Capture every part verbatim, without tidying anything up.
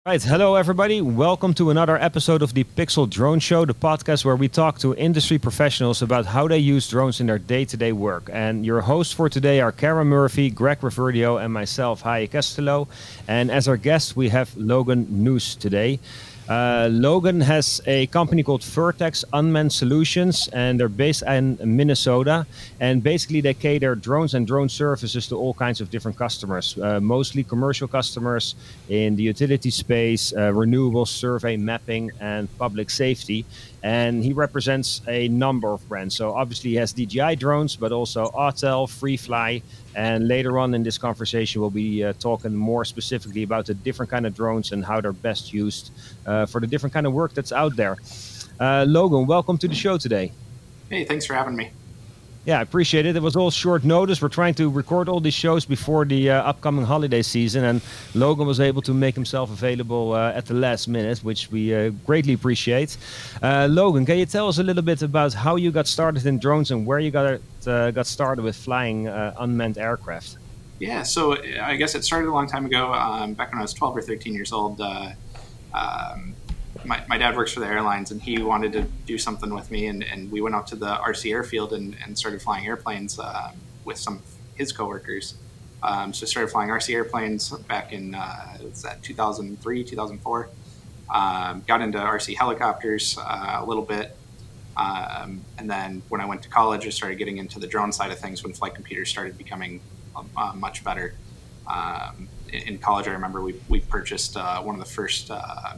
Right, hello everybody. Welcome to another episode of the Pixel Drone Show, the podcast where we talk to industry professionals about how they use drones in their day-to-day work. And your hosts for today are Karen Murphy, Greg Reverdio, and myself, Haye Castello. And as our guest, we have Logan Noose today. Uh, Logan has a company called Vertex Unmanned Solutions, and they're based in Minnesota. And basically, they cater drones and drone services to all kinds of different customers, uh, mostly commercial customers in the utility space, uh, renewables, survey, mapping, and public safety. And he represents a number of brands. So obviously, he has D J I drones, but also Autel, FreeFly. And later on in this conversation, we'll be uh, talking more specifically about the different kind of drones and how they're best used uh, for the different kind of work that's out there. Uh, Logan, welcome to the show today. Hey, thanks for having me. Yeah, I appreciate it. It was all short notice. We're trying to record all these shows before the uh, upcoming holiday season, and Logan was able to make himself available uh, at the last minute, which we uh, greatly appreciate. Uh, Logan, can you tell us a little bit about how you got started in drones and where you got uh, got started with flying uh, unmanned aircraft? Yeah, so I guess it started a long time ago, um, back when I was twelve or thirteen years old. Uh, um, My, my dad works for the airlines, and he wanted to do something with me, and, and we went out to the R C airfield and, and started flying airplanes uh, with some of his coworkers. Um, so started flying R C airplanes back in uh, was that two thousand three, two thousand four. Um, got into R C helicopters uh, a little bit, um, and then when I went to college, I started getting into the drone side of things when flight computers started becoming uh, much better. Um, in, in college, I remember we we purchased uh, one of the first. Uh,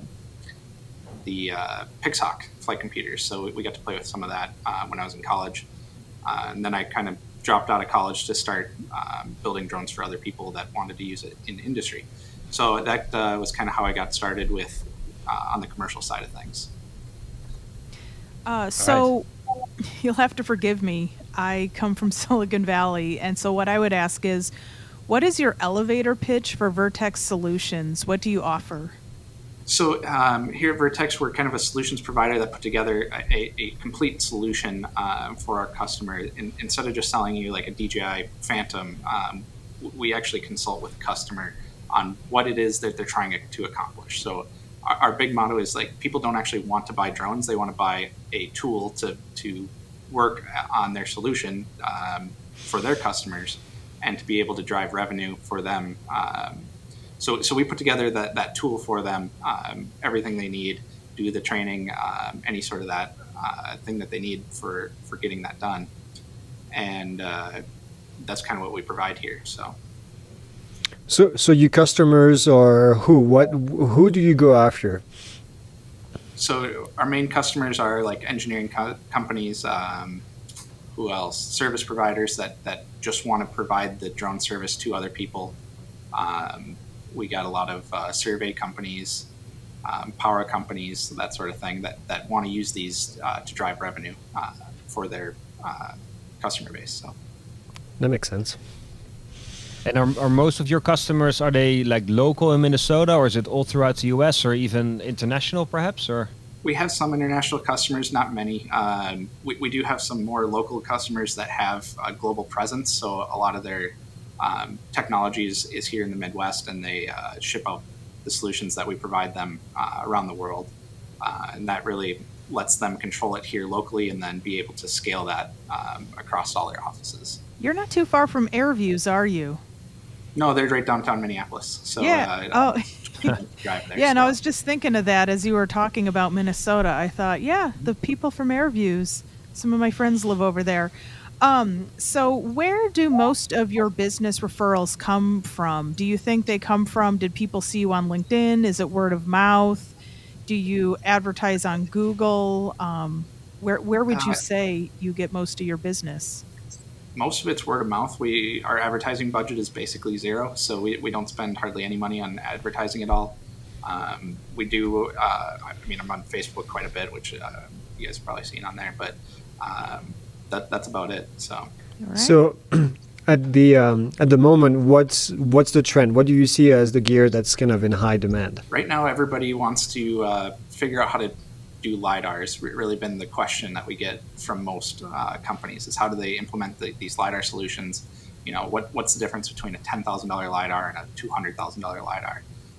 the uh, Pixhawk flight computers. So we got to play with some of that uh, when I was in college. Uh, and then I kind of dropped out of college to start um, building drones for other people that wanted to use it in industry. So that uh, was kind of how I got started with uh, on the commercial side of things. Uh, so right. You'll have to forgive me. I come from Silicon Valley. And so what I would ask is, what is your elevator pitch for Vertex Solutions? What do you offer? So um, here at Vertex, we're kind of a solutions provider that put together a, a complete solution uh, for our customer. In, instead of just selling you like a D J I Phantom, um, we actually consult with the customer on what it is that they're trying to accomplish. So our, our big motto is like people don't actually want to buy drones; they want to buy a tool to to work on their solution um, for their customers and to be able to drive revenue for them. Um, So, so we put together that, that tool for them, um, everything they need, do the training, um, any sort of that uh, thing that they need for, for getting that done. And uh, that's kind of what we provide here. So, so, so you customers are who? What? Who do you go after? So our main customers are like engineering co- companies. Um, who else? Service providers that, that just want to provide the drone service to other people. Um, We got a lot of uh, survey companies, um, power companies, that sort of thing that, that want to use these uh, to drive revenue uh, for their uh, customer base. So that makes sense. And are, are most of your customers, are they like local in Minnesota, or is it all throughout the U S or even international perhaps? Or we have some international customers, not many. Um, we, we do have some more local customers that have a global presence. So a lot of their Um, technology is, is here in the Midwest, and they uh, ship out the solutions that we provide them uh, around the world. Uh, and that really lets them control it here locally and then be able to scale that um, across all their offices. You're not too far from Airviews, are you? No, they're right downtown Minneapolis. So, yeah. Uh, oh. drive there yeah, and still. I was just thinking of that as you were talking about Minnesota. I thought, yeah, the people from Airviews, some of my friends live over there. Um, so where do most of your business referrals come from? Do you think they come from, did people see you on LinkedIn? Is it word of mouth? Do you advertise on Google? Um, where, where would you Uh, say you get most of your business? Most of it's word of mouth. We our advertising budget is basically zero, so we, we don't spend hardly any money on advertising at all. Um, we do. Uh, I mean, I'm on Facebook quite a bit, which uh, you guys have probably seen on there, but um, that that's about it. So, Right. So, at the um, at the moment, what's what's the trend? What do you see as the gear that's kind of in high demand? right now, everybody wants to uh, figure out how to do LiDAR. It's really been the question that we get from most uh, companies: is how do they implement the, these LiDAR solutions? You know, what what's the difference between a ten thousand dollar LiDAR and a two hundred thousand dollar LiDAR?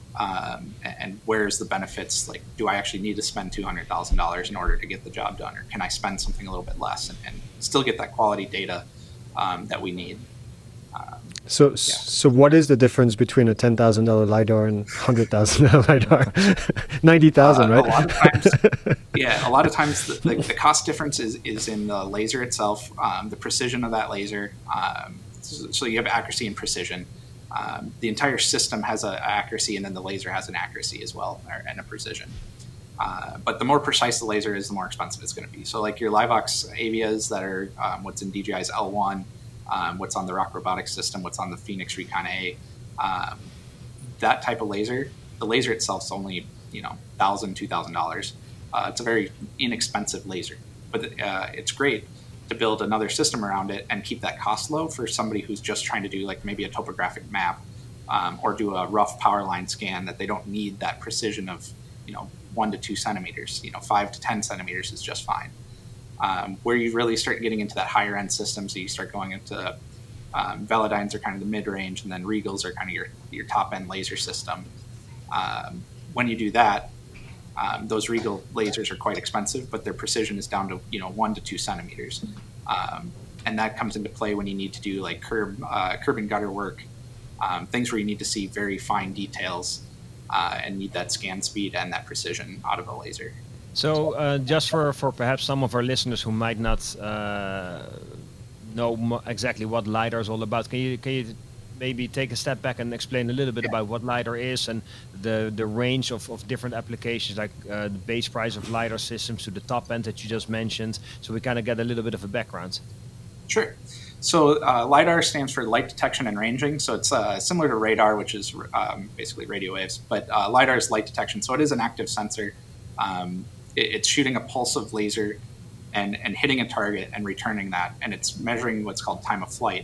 Um, and, and where's the benefits? Like, do I actually need to spend two hundred thousand dollars in order to get the job done? Or can I spend something a little bit less and, and still get that quality data um, that we need? Um, So, yeah. so what is the difference between a ten thousand dollar LiDAR and one hundred thousand dollar LiDAR? ninety thousand, uh, right? A lot of times, yeah, a lot of times the, the, the cost difference is, is in the laser itself, um, the precision of that laser. Um, so, so you have accuracy and precision. Um, the entire system has an accuracy, and then the laser has an accuracy as well, or, and a precision. Uh, but the more precise the laser is, the more expensive it's going to be. So like your Livox Avias that are um, what's in D J I's L one, um, what's on the Rock Robotics system, what's on the Phoenix Recon A, um, that type of laser, the laser itself is only, you know, one thousand dollars, two thousand dollars. Uh, it's a very inexpensive laser, but uh, it's great to build another system around it and keep that cost low for somebody who's just trying to do like maybe a topographic map um, or do a rough power line scan that they don't need that precision of, you know, one to two centimeters, you know, five to ten centimeters is just fine. Um, where you really start getting into that higher end system, so you start going into um, Velodynes are kind of the mid range, and then Regals are kind of your, your top end laser system. Um, when you do that, um, those Regal lasers are quite expensive, but their precision is down to, you know, one to two centimeters. Um, and that comes into play when you need to do like curb, uh, curb and gutter work, um, things where you need to see very fine details uh, and need that scan speed and that precision out of a laser. So uh, just for, for perhaps some of our listeners who might not uh, know mo- exactly what LiDAR is all about, can you can you maybe take a step back and explain a little bit about what LiDAR is and the, the range of, of different applications, like uh, the base price of LiDAR systems to the top end that you just mentioned, so we kind of get a little bit of a background? Sure. So uh, LiDAR stands for light detection and ranging. So it's uh, similar to radar, which is um, basically radio waves, but uh, LiDAR is light detection. So it is an active sensor. Um, it, it's shooting a pulse of laser and, and hitting a target and returning that. And it's measuring what's called time of flight.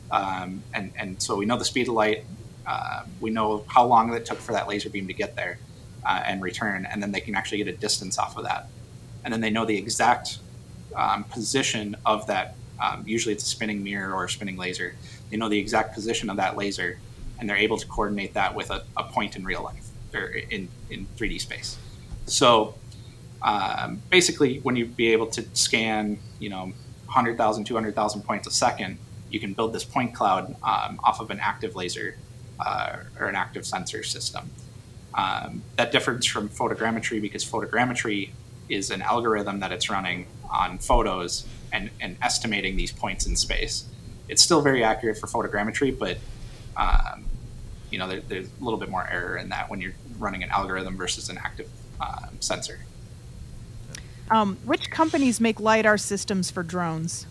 Um, and, and so we know the speed of light. Uh, we know how long it took for that laser beam to get there uh, and return. And then they can actually get a distance off of that. And then they know the exact um, position of that. Um, usually it's a spinning mirror or a spinning laser. They know the exact position of that laser, and they're able to coordinate that with a, a point in real life, or in, in three D space. So um, basically, when you be able to scan, you know, one hundred thousand, two hundred thousand points a second, you can build this point cloud um, off of an active laser uh, or an active sensor system. Um, that differs from photogrammetry because photogrammetry is an algorithm that it's running on photos and, and estimating these points in space. It's still very accurate for photogrammetry, but um, you know there, there's a little bit more error in that when you're running an algorithm versus an active uh, sensor. Um, which companies make LiDAR systems for drones?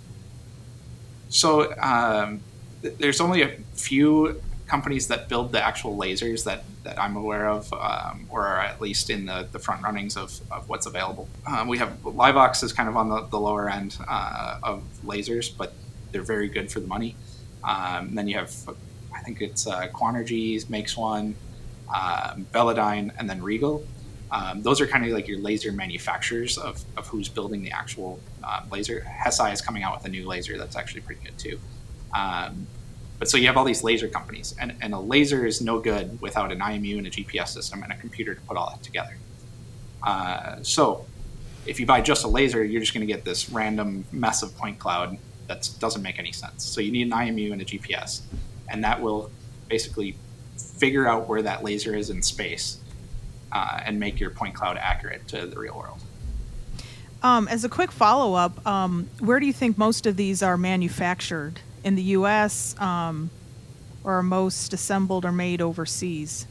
So um, th- there's only a few companies that build the actual lasers that, that I'm aware of, um, or are at least in the, the front runnings of, of what's available. Um, we have Livox is kind of on the, the lower end uh, of lasers, but they're very good for the money. Um, then you have, I think it's uh, Quanergy makes one, um, Velodyne, and then Regal. Um, those are kind of like your laser manufacturers of, of who's building the actual uh, laser. Hesai is coming out with a new laser that's actually pretty good too. Um, But so you have all these laser companies, and, and a laser is no good without an I M U and a G P S system and a computer to put all that together. Uh, so if you buy just a laser, you're just going to get this random mess of point cloud that doesn't make any sense. So you need an I M U and a G P S, and that will basically figure out where that laser is in space uh, and make your point cloud accurate to the real world. Um, as a quick follow-up, um, where do you think most of these are manufactured? In the U S, um, or are most assembled or made overseas?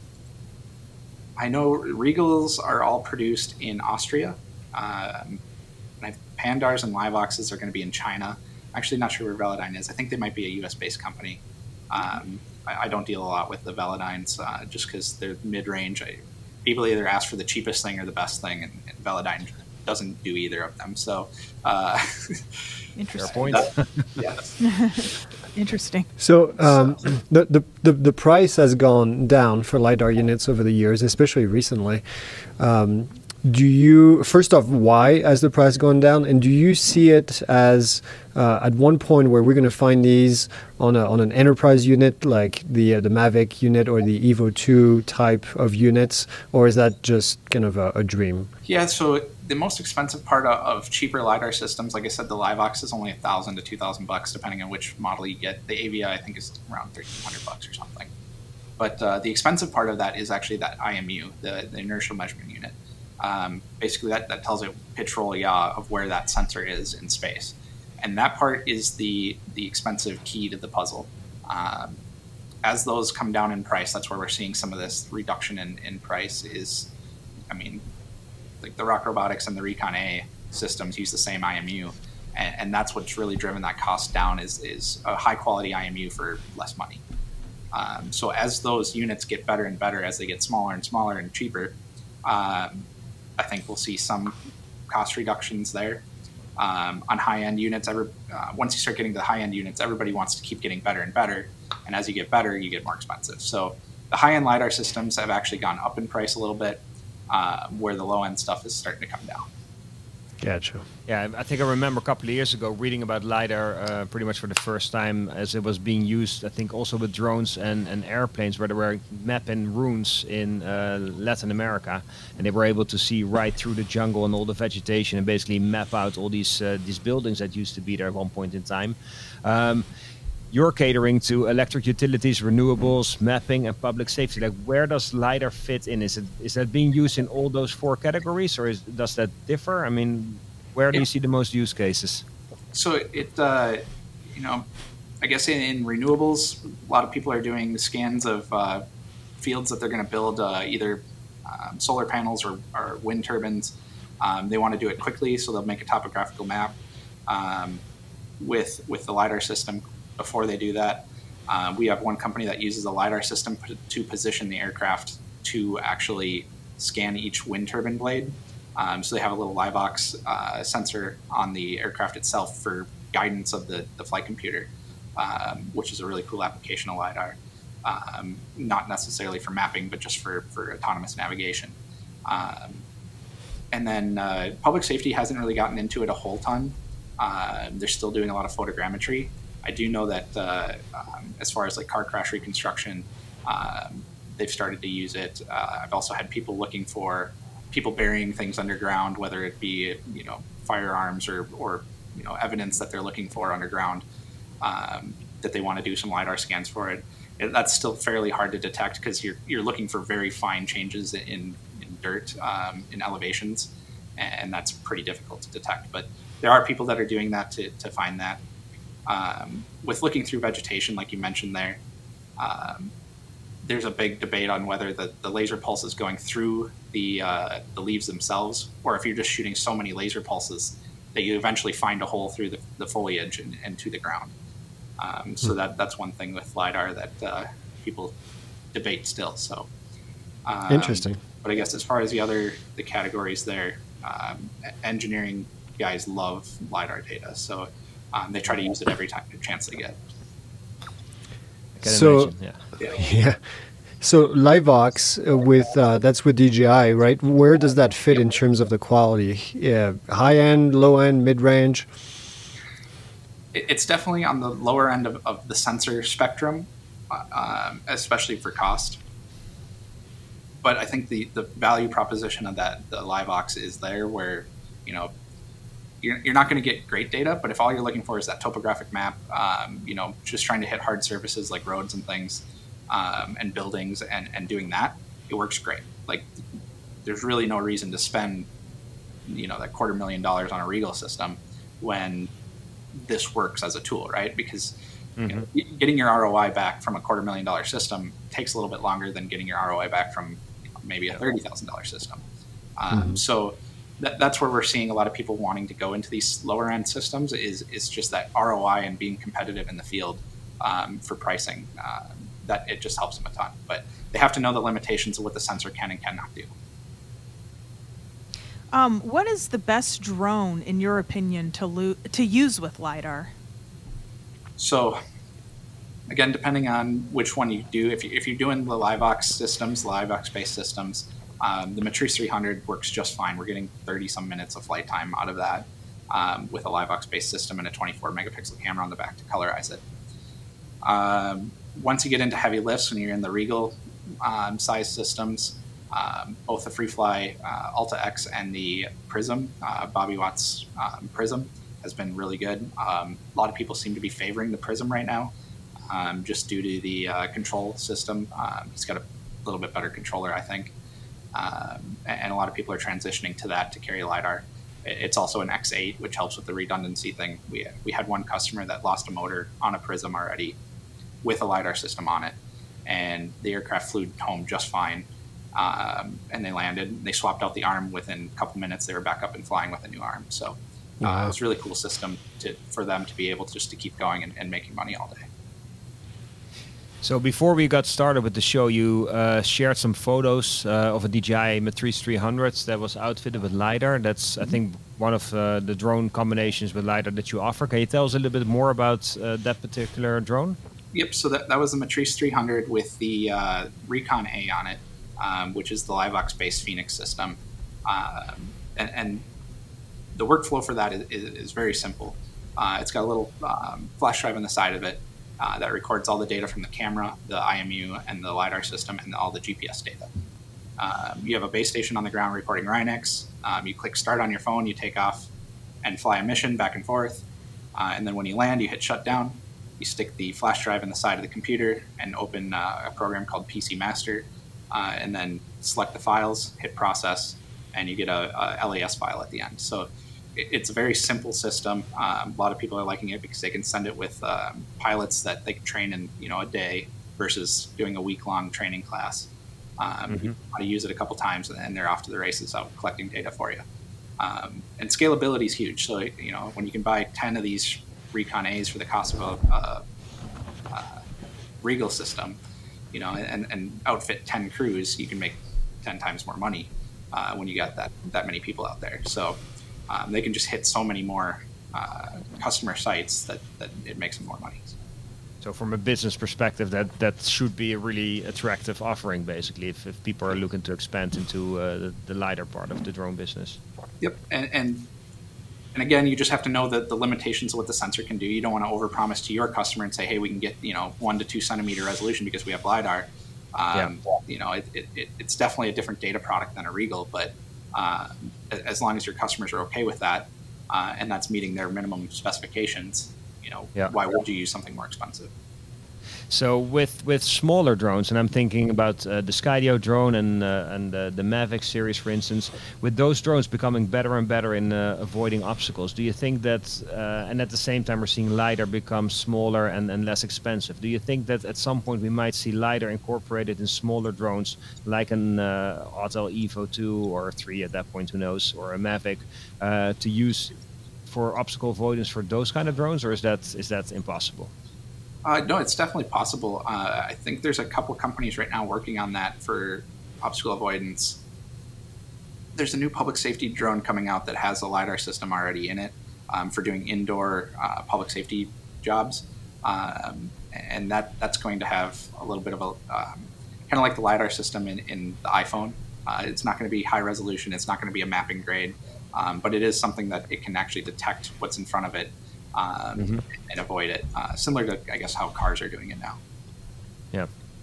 I know Regals are all produced in Austria. Um, and I, Pandars and Livoxes are going to be in China. I'm actually not sure where Velodyne is. I think they might be a U S-based company. Um, I, I don't deal a lot with the Velodynes uh, just because they're mid-range. I, people either ask for the cheapest thing or the best thing, and, and Velodyne doesn't do either of them. So, uh, Interesting. Fair point. That, yes. Interesting. So um, the, the, the, the price has gone down for LiDAR units over the years, especially recently. Um, do you, first off, why has the price gone down? And do you see it as uh, at one point where we're going to find these on a, on an enterprise unit like the uh, the Mavic unit or the Evo two type of units, or is that just kind of a, a dream? Yeah, so the most expensive part of, of cheaper LiDAR systems, like I said, the LiveVox is only a thousand to two thousand bucks, depending on which model you get. The A V I, I think, is around thirteen hundred bucks or something. But uh, the expensive part of that is actually that I M U, the, the inertial measurement unit. Um, basically, that, that tells it pitch, roll, yaw of where that sensor is in space. And that part is the, the expensive key to the puzzle. Um, as those come down in price, that's where we're seeing some of this reduction in, in price is, I mean, like the Rock Robotics and the Recon A systems use the same I M U. And, and that's what's really driven that cost down is, is a high-quality I M U for less money. Um, so as those units get better and better, as they get smaller and smaller and cheaper, um, I think we'll see some cost reductions there. Um, on high-end units, every, uh, once you start getting to the high-end units, everybody wants to keep getting better and better. And as you get better, you get more expensive. So the high-end LiDAR systems have actually gone up in price a little bit, uh, where the low-end stuff is starting to come down. Gotcha. Yeah, I think I remember a couple of years ago reading about LiDAR uh, pretty much for the first time as it was being used, I think also with drones and, and airplanes where they were mapping ruins in uh, Latin America, and they were able to see right through the jungle and all the vegetation and basically map out all these uh, these buildings that used to be there at one point in time. Um, you're catering to electric utilities, renewables, mapping, and public safety. Like, where does LiDAR fit in? Is it is that being used in all those four categories, or is, does that differ? I mean, where do you see the most use cases? So it, uh, you know, I guess in, in renewables, a lot of people are doing scans of uh, fields that they're going to build uh, either um, solar panels or, or wind turbines. Um, they want to do it quickly, so they'll make a topographical map um, with with the LiDAR system. Before they do that, uh, we have one company that uses a LiDAR system p- to position the aircraft to actually scan each wind turbine blade. Um, so they have a little LiveVox uh, sensor on the aircraft itself for guidance of the, the flight computer, um, which is a really cool application of LiDAR. Um, not necessarily for mapping, but just for, for autonomous navigation. Um, and then uh, public safety hasn't really gotten into it a whole ton. Uh, they're still doing a lot of photogrammetry. I do know that uh, um, as far as like car crash reconstruction, um, they've started to use it. Uh, I've also had people looking for people burying things underground, whether it be, you know, firearms or, or you know, evidence that they're looking for underground, um, that they want to do some LiDAR scans for it. it that's still fairly hard to detect because you're you're looking for very fine changes in, in dirt, um, in elevations, and that's pretty difficult to detect. But there are people that are doing that to, to find that. Um, with looking through vegetation, like you mentioned there, um, there's a big debate on whether the, the laser pulse is going through the uh, the leaves themselves, or if you're just shooting so many laser pulses that you eventually find a hole through the, the foliage and, and to the ground. Um, so that that's one thing with LiDAR that uh, people debate still. So um, Interesting. But I guess as far as the other the categories there, um, engineering guys love LiDAR data, so um, they try to use it every time chance they get. I can So- imagine, yeah. Yeah. So LiveVox uh, with uh, that's with D J I, right? Where does that fit in terms of the quality? Yeah, high end, low end, mid range. It- It's definitely on the lower end of, of the sensor spectrum, uh, um, especially for cost. But I think the, the value proposition of that, the LiveVox, is there where, you know, you're, you're not going to get great data, but if all you're looking for is that topographic map, um, you know, just trying to hit hard surfaces like roads and things, um, and buildings and, and doing that, it works great. Like, there's really no reason to spend, you know, that quarter million dollars on a Regal system when this works as a tool, right? Because you know, getting your R O I back from a quarter million dollar system takes a little bit longer than getting your R O I back from, you know, maybe a thirty thousand dollars system. Um, Mm-hmm. So that, that's where we're seeing a lot of people wanting to go into these lower end systems is, is just that R O I and being competitive in the field, um, for pricing. Uh, that it just helps them a ton. But they have to know the limitations of what the sensor can and cannot do. Um, what is the best drone, in your opinion, to lo- to use with LiDAR? So, again, depending on which one you do, if, you, if you're doing the LiveVox systems, LiveVox-based systems, Um, the Matrice three hundred works just fine. We're getting thirty some minutes of flight time out of that um, with a LiveVox-based system and a twenty-four megapixel camera on the back to colorize it. Um, once you get into heavy lifts, when you're in the Regal um, size systems, um, both the FreeFly uh, Alta X and the Prism, uh, Bobby Watts um, Prism, has been really good. Um, a lot of people seem to be favoring the Prism right now, um, just due to the uh, control system. Um, he's got a little bit better controller, I think. Um, and a lot of people are transitioning to that to carry LiDAR. It's also an X eight, which helps with the redundancy thing. We, we had one customer that lost a motor on a Prism already with a LiDAR system on it, and the aircraft flew home just fine. Um, and they landed. They swapped out the arm within a couple minutes. They were back up and flying with a new arm. So uh, wow. It was a really cool system to, for them to be able to just to keep going and, and making money all day. So before we got started with the show, you uh, shared some photos uh, of a D J I Matrice three hundred that was outfitted with LiDAR. That's, I think, one of uh, the drone combinations with LiDAR that you offer. Can you tell us a little bit more about uh, that particular drone? Yep, so that, that was the Matrice three hundred with the uh, Recon A on it, um, which is the LiveVox-based Phoenix system. Um, and, and the workflow for that is, is, is very simple. Uh, it's got a little um, flash drive on the side of it. Uh, that records all the data from the camera, the I M U, and the LiDAR system, and all the G P S data. Um, you have a base station on the ground reporting RINEX. Um, you click start on your phone, you take off and fly a mission back and forth. Uh, and then when you land, you hit shutdown. You stick the flash drive in the side of the computer and open uh, a program called P C Master, uh, and then select the files, hit process, and you get a, a L A S file at the end. So it's a very simple system. Um, a lot of people are liking it because they can send it with um, pilots that they can train in, you know, a day versus doing a week-long training class. Um, mm-hmm. You want to use it a couple times, and then they're off to the races out collecting data for you. Um, and scalability is huge. So, you know, when you can buy ten of these Recon A's for the cost of a, a, a Regal system, you know, and, and outfit ten crews, you can make ten times more money uh, when you got that that many people out there. So. Um, they can just hit so many more uh, customer sites that, that it makes them more money. So from a business perspective, that, that should be a really attractive offering, basically, if, if people are looking to expand into uh, the, the LiDAR part of the drone business. Yep. And, and and again, you just have to know the, the limitations of what the sensor can do. You don't want to overpromise to your customer and say, hey, we can get, you know, one to two centimeter resolution because we have LiDAR. Um, yeah. You know, it, it, it, it's definitely a different data product than a Regal, but Uh, as long as your customers are okay with that, uh, and that's meeting their minimum specifications, you know, yeah. Why would you use something more expensive? So with with smaller drones, and I'm thinking about uh, the Skydio drone and uh, and uh, the Mavic series, for instance, with those drones becoming better and better in uh, avoiding obstacles, do you think that, uh, and at the same time we're seeing LiDAR become smaller and, and less expensive, do you think that at some point we might see LiDAR incorporated in smaller drones, like an uh, Autel Evo two or three at that point, who knows, or a Mavic, uh, to use for obstacle avoidance for those kind of drones, or is that is that impossible? Uh, no, it's definitely possible. Uh, I think there's a couple companies right now working on that for obstacle avoidance. There's a new public safety drone coming out that has a LiDAR system already in it um, for doing indoor uh, public safety jobs. Um, and that, that's going to have a little bit of a, um, kind of like the LiDAR system in, in the iPhone. Uh, it's not going to be high resolution. It's not going to be a mapping grade. Um, but it is something that it can actually detect what's in front of it. Um, mm-hmm. and avoid it, uh, similar to, I guess, how cars are doing it now. Yeah.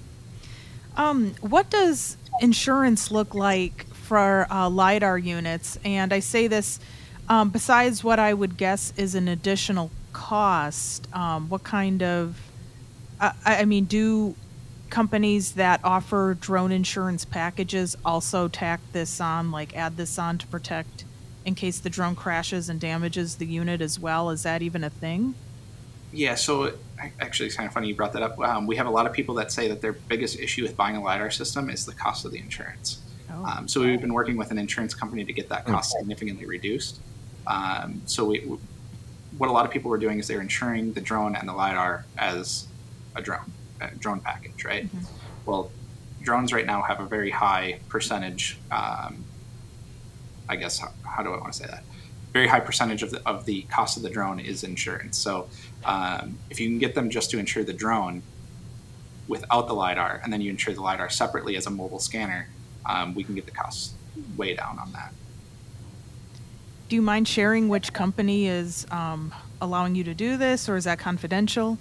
Um, what does insurance look like for uh, LiDAR units? And I say this, um, besides what I would guess is an additional cost, um, what kind of, uh, I mean, do companies that offer drone insurance packages also tack this on, like add this on to protect in case the drone crashes and damages the unit as well? Is that even a thing? Yeah, so actually it's kind of funny you brought that up. Um, we have a lot of people that say that their biggest issue with buying a LiDAR system is the cost of the insurance. Oh, um, so we've been working with an insurance company to get that cost significantly reduced. Um, so we, what a lot of people were doing is they're insuring the drone and the LiDAR as a drone, a drone package, right? Mm-hmm. Well, drones right now have a very high percentage um, I guess, how, how do I want to say that? Very high percentage of the, of the cost of the drone is insurance. So um, if you can get them just to insure the drone without the LiDAR, and then you insure the LiDAR separately as a mobile scanner, um, we can get the costs way down on that. Do you mind sharing which company is um, allowing you to do this, or is that confidential?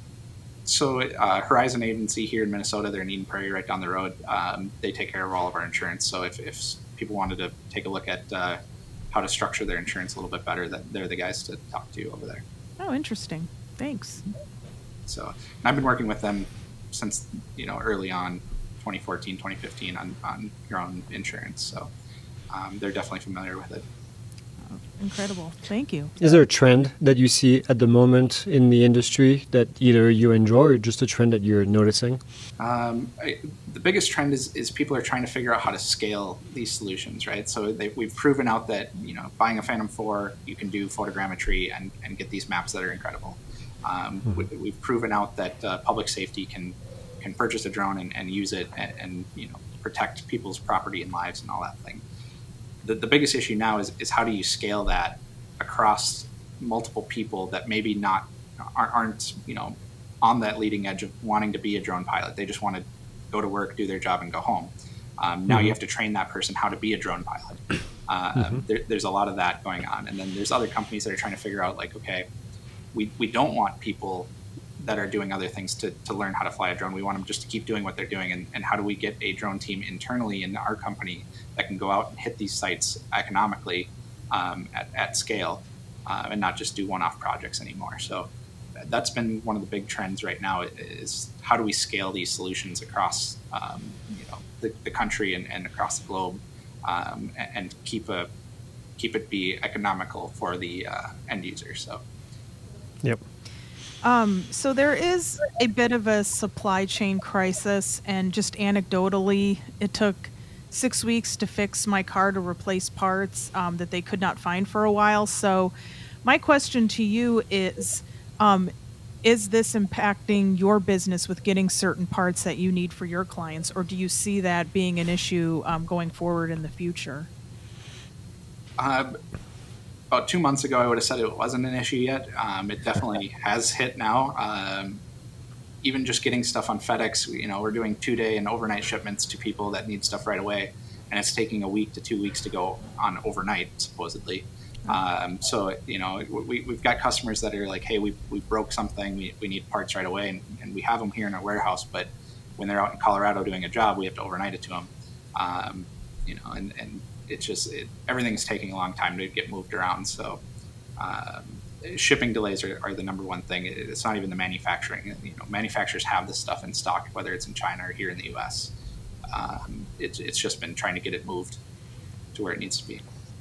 So uh, Horizon Agency here in Minnesota, they're in Eden Prairie right down the road. Um, they take care of all of our insurance. So if, if people wanted to take a look at uh, how to structure their insurance a little bit better, that they're the guys to talk to over there. Oh, interesting. Thanks. So and I've been working with them since, you know, early on, twenty fourteen, twenty fifteen on, on your own insurance. So um, they're definitely familiar with it. Oh, incredible. Thank you. Is there a trend that you see at the moment in the industry that either you enjoy or just a trend that you're noticing? Um, I, the biggest trend is, is people are trying to figure out how to scale these solutions, right? So they, we've proven out that, you know, buying a Phantom four, you can do photogrammetry and, and get these maps that are incredible. Um, mm-hmm. we, we've proven out that uh, public safety can can purchase a drone and, and use it and, and, you know, protect people's property and lives and all that thing. The, the biggest issue now is, is how do you scale that across multiple people that maybe not aren't, you know, on that leading edge of wanting to be a drone pilot. They just want to go to work, do their job, and go home. Um, now mm-hmm. you have to train that person how to be a drone pilot. Uh, mm-hmm. there, there's a lot of that going on. And then there's other companies that are trying to figure out, like, okay, we, we don't want people that are doing other things to, to learn how to fly a drone. We want them just to keep doing what they're doing. And, and how do we get a drone team internally in our company that can go out and hit these sites economically um, at, at scale uh, and not just do one-off projects anymore. So that's been one of the big trends right now is how do we scale these solutions across um, you know, the, the country and, and across the globe um, and, and keep a keep it be economical for the uh, end user. So, yep. Um, so there is a bit of a supply chain crisis, and just anecdotally, it took six weeks to fix my car to replace parts um, that they could not find for a while. So my question to you is, um, is this impacting your business with getting certain parts that you need for your clients, or do you see that being an issue um, going forward in the future? Uh, About two months ago, I would have said it wasn't an issue yet. Um, it definitely has hit now. Um, even just getting stuff on FedEx, you know, we're doing two-day and overnight shipments to people that need stuff right away, and it's taking a week to two weeks to go on overnight, supposedly. Um, so, you know, we, we've got customers that are like, hey, we we broke something, we, we need parts right away, and, and we have them here in our warehouse, but when they're out in Colorado doing a job, we have to overnight it to them. Um, you know, and, and it's just, it, everything's taking a long time to get moved around. So um, shipping delays are, are the number one thing. It, it's not even the manufacturing. You know, manufacturers have this stuff in stock, whether it's in China or here in the U S. Um, it's, it's just been trying to get it moved to where it needs to be.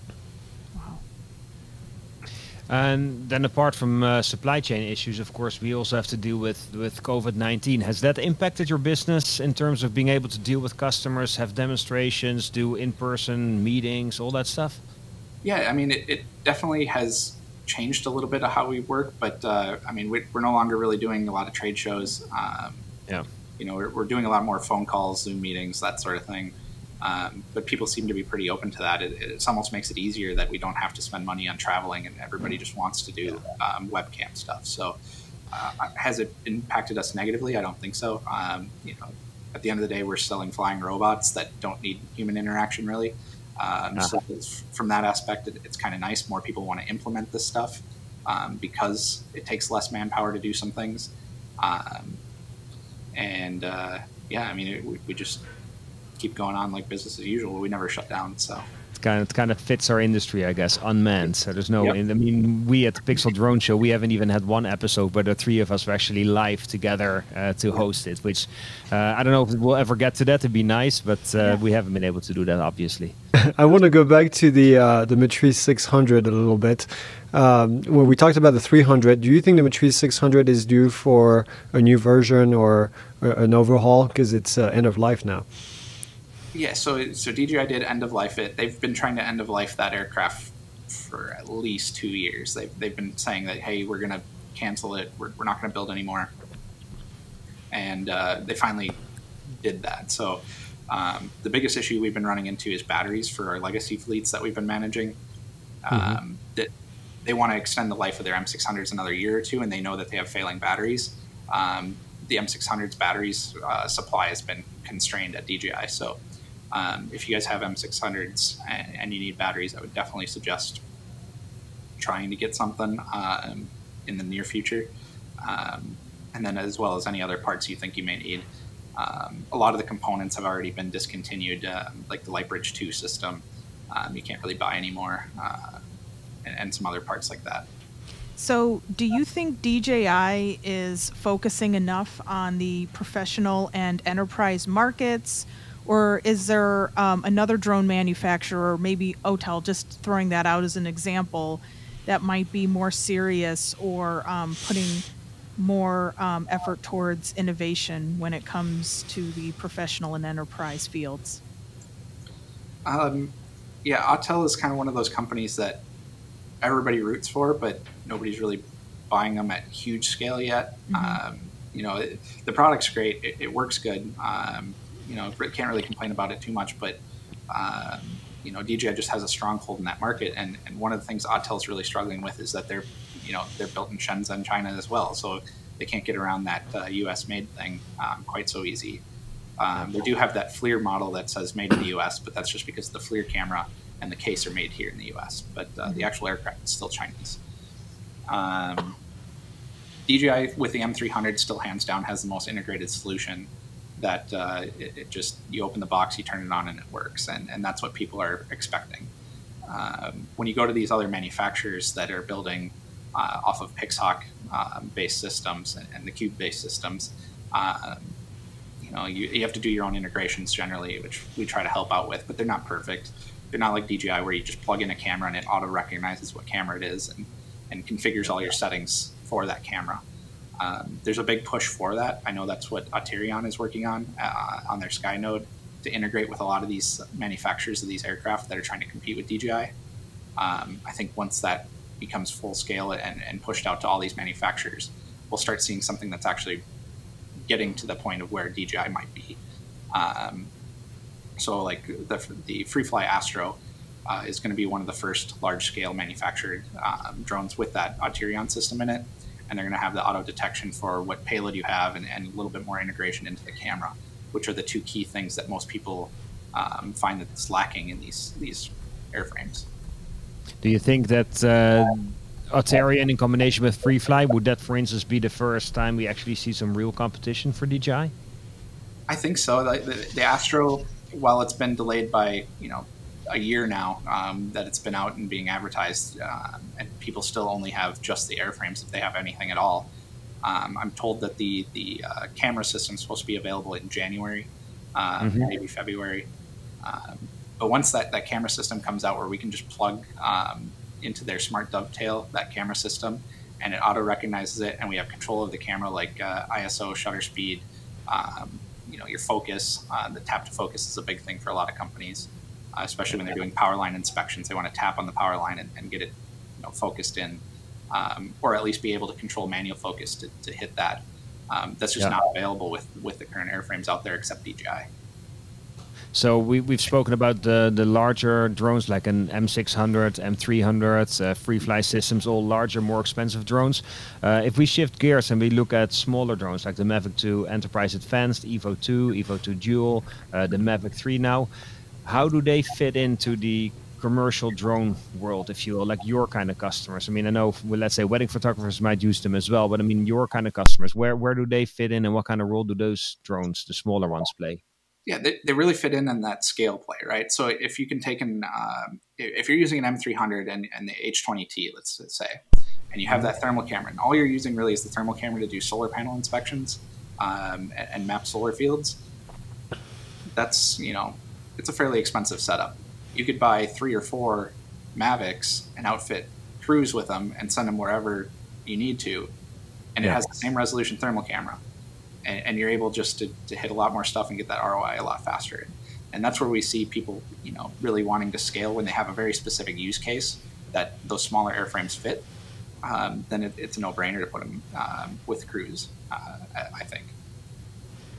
And then apart from uh, supply chain issues, of course, we also have to deal with, with COVID nineteen. Has that impacted your business in terms of being able to deal with customers, have demonstrations, do in-person meetings, all that stuff? Yeah, I mean, it, it definitely has changed a little bit of how we work, but uh, I mean, we're, we're no longer really doing a lot of trade shows. Um, yeah. You know, we're, we're doing a lot more phone calls, Zoom meetings, that sort of thing. Um, but people seem to be pretty open to that. It, it almost makes it easier that we don't have to spend money on traveling, and everybody just wants to do um, webcam stuff. So, uh, has it impacted us negatively? I don't think so. Um, you know, at the end of the day, we're selling flying robots that don't need human interaction, really. Um, uh-huh. So, from that aspect, it, it's kind of nice. More people want to implement this stuff um, because it takes less manpower to do some things. Um, and uh, yeah, I mean, it, we, we just keep going on like business as usual. We never shut down. So it kind of, it kind of fits our industry, I guess, unmanned. So there's no, yep. I mean, we at the Pixel Drone Show, we haven't even had one episode where the three of us were actually live together uh, to host it, which uh, I don't know if we'll ever get to that. It'd be nice, but uh, yeah. we haven't been able to do that, obviously. I want to go back to the uh, the Matrice six hundred a little bit. Um, when we talked about the three hundred, do you think the Matrice six hundred is due for a new version or, or an overhaul? Because it's uh, end of life now. Yeah, so so D J I did end of life it. They've been trying to end of life that aircraft for at least two years. They've they've been saying that, hey, we're going to cancel it. We're we're not going to build anymore. And uh, they finally did that. So um, the biggest issue we've been running into is batteries for our legacy fleets that we've been managing. Um, mm-hmm. That they want to extend the life of their M six hundreds another year or two, and they know that they have failing batteries. Um, the M six hundred's batteries uh, supply has been constrained at D J I, so Um, if you guys have M six hundreds and, and you need batteries, I would definitely suggest trying to get something um, in the near future. Um, and then as well as any other parts you think you may need. Um, a lot of the components have already been discontinued, uh, like the Lightbridge two system. Um, you can't really buy anymore, uh, and, and some other parts like that. So, do you think D J I is focusing enough on the professional and enterprise markets, or is there um, another drone manufacturer, maybe Autel, just throwing that out as an example, that might be more serious or um, putting more um, effort towards innovation when it comes to the professional and enterprise fields? Um, yeah, Autel is kind of one of those companies that everybody roots for, but nobody's really buying them at huge scale yet. Mm-hmm. Um, you know, it, the product's great. It, it works good. Um, you know, can't really complain about it too much, but, um, you know, D J I just has a strong hold in that market. And, and one of the things Autel's really struggling with is that they're, you know, they're built in Shenzhen, China as well. So they can't get around that uh, U S made thing um, quite so easy. Um, they do have that FLIR model that says made in the U S, but that's just because the FLIR camera and the case are made here in the U S, but uh, the actual aircraft is still Chinese. Um, D J I with the M three hundred still hands down has the most integrated solution that uh, it, it just, you open the box, you turn it on and it works. And, and that's what people are expecting. Um, when you go to these other manufacturers that are building uh, off of Pixhawk uh, based systems and, and the Cube based systems, um, you know, you, you have to do your own integrations generally, which we try to help out with, but they're not perfect. They're not like D J I where you just plug in a camera and it auto recognizes what camera it is and, and configures all your settings for that camera. Um, there's a big push for that. I know that's what Auterion is working on uh, on their Skynode to integrate with a lot of these manufacturers of these aircraft that are trying to compete with D J I. Um, I think once that becomes full scale and, and pushed out to all these manufacturers, we'll start seeing something that's actually getting to the point of where D J I might be. Um, so like the, the FreeFly Astro uh, is going to be one of the first large-scale manufactured um, drones with that Auterion system in it. And they're going to have the auto detection for what payload you have and, and a little bit more integration into the camera, which are the two key things that most people um, find that's lacking in these these airframes. Do you think that uh, Auterion in combination with FreeFly, would that, for instance, be the first time we actually see some real competition for D J I? I think so. The, the, the Astro, while it's been delayed by, you know, a year now um, that it's been out and being advertised, uh, and people still only have just the airframes if they have anything at all. Um, I'm told that the the uh, camera system is supposed to be available in January, um, mm-hmm. maybe February. Um, but once that, that camera system comes out where we can just plug um, into their Smart Dovetail, that camera system, and it auto recognizes it, and we have control of the camera like uh, I S O, shutter speed, um, you know, your focus. Uh, the tap to focus is a big thing for a lot of companies. Uh, especially when they're doing power line inspections, they want to tap on the power line and, and get it, you know, focused in, um, or at least be able to control manual focus to, to hit that. Um, that's just yeah. not available with, with the current airframes out there except D J I. So we, we've spoken about the, the larger drones like an M six hundred, M three hundred, uh, FreeFly systems, all larger, more expensive drones. Uh, if we shift gears and we look at smaller drones like the Mavic two Enterprise Advanced, Evo two, Evo two Dual, uh, the Mavic three now, how do they fit into the commercial drone world, if you will, like your kind of customers? I mean, I know, well, let's say wedding photographers might use them as well, but I mean, your kind of customers, where where do they fit in and what kind of role do those drones, the smaller ones, play? Yeah, they, they really fit in in that scale play, right? So if you can take an, um, if you're using an M three hundred and, and the H twenty T, let's say, and you have that thermal camera, and all you're using really is the thermal camera to do solar panel inspections um, and, and map solar fields, that's, you know, it's a fairly expensive setup. You could buy three or four Mavics and outfit crews with them and send them wherever you need to, and yeah. it has the same resolution thermal camera, and, and you're able just to, to hit a lot more stuff and get that R O I a lot faster. And that's where we see people, you know, really wanting to scale when they have a very specific use case that those smaller airframes fit. Um, then it, it's a no-brainer to put them um, with crews, uh, I think.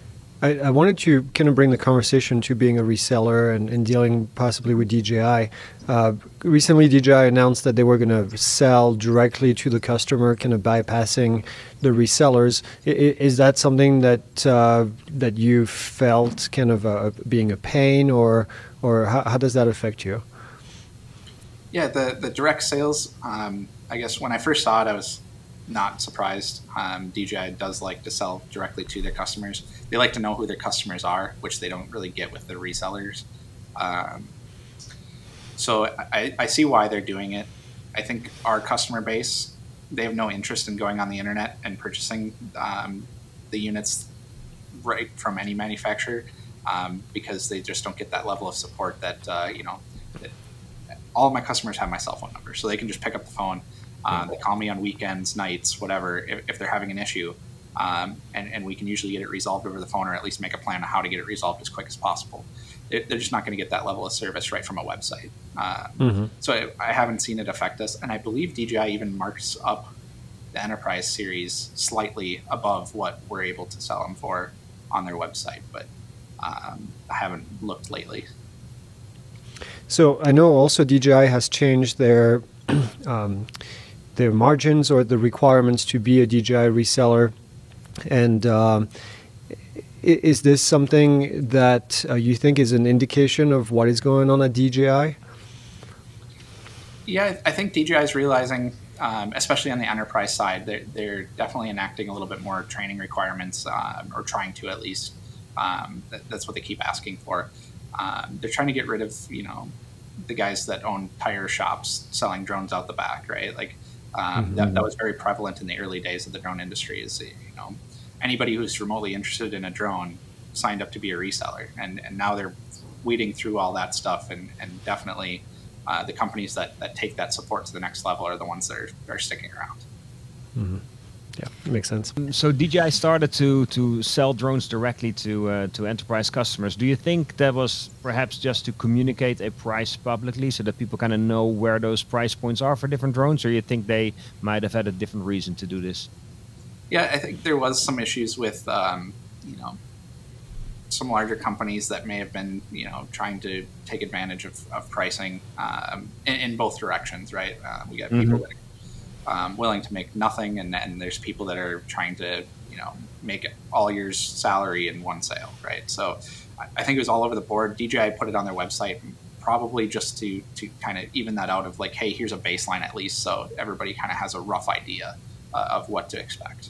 I, I wanted to kind of bring the conversation to being a reseller and, and dealing possibly with D J I. Uh, recently, D J I announced that they were going to sell directly to the customer, kind of bypassing the resellers. I, is that something that uh, that you felt kind of a, being a pain, or or how, how does that affect you? Yeah, the the direct sales. Um, I guess when I first saw it, I was not surprised. Um, D J I does like to sell directly to their customers. They like to know who their customers are, which they don't really get with the resellers. Um, so I, I see why they're doing it. I think our customer base, they have no interest in going on the internet and purchasing um, the units right from any manufacturer um, because they just don't get that level of support that, uh, you know, that all of my customers have my cell phone number, so they can just pick up the phone. Uh, they call me on weekends, nights, whatever, if, if they're having an issue. Um, and, and we can usually get it resolved over the phone, or at least make a plan on how to get it resolved as quick as possible. It, they're just not going to get that level of service right from a website. Uh, mm-hmm. So I, I haven't seen it affect us. And I believe D J I even marks up the Enterprise series slightly above what we're able to sell them for on their website. But um, I haven't looked lately. So I know also D J I has changed their... um, their margins or the requirements to be a D J I reseller. And um, is this something that uh, you think is an indication of what is going on at D J I? Yeah, I think D J I is realizing, um, especially on the enterprise side, they're, they're definitely enacting a little bit more training requirements, um, or trying to at least. Um, that, that's what they keep asking for. Um, they're trying to get rid of, you know, the guys that own tire shops selling drones out the back, right? Like, Um, mm-hmm. that, that was very prevalent in the early days of the drone industry. Is, you know, anybody who's remotely interested in a drone signed up to be a reseller, and, and now they're weeding through all that stuff, and, and definitely uh, the companies that, that take that support to the next level are the ones that are, are sticking around. Mm-hmm. Yeah, it makes sense. So D J I started to to sell drones directly to uh, to enterprise customers. Do you think that was perhaps just to communicate a price publicly so that people kind of know where those price points are for different drones, or you think they might have had a different reason to do this? Yeah, I think there was some issues with um, you know, some larger companies that may have been, you know, trying to take advantage of, of pricing um, in, in both directions, right? Uh, we got people mm-hmm. that Um, willing to make nothing, and, and there's people that are trying to, you know, make it all year's salary in one sale, right? So I think it was all over the board. D J I put it on their website probably just to to kind of even that out of like, hey, here's a baseline at least, so everybody kind of has a rough idea uh, of what to expect.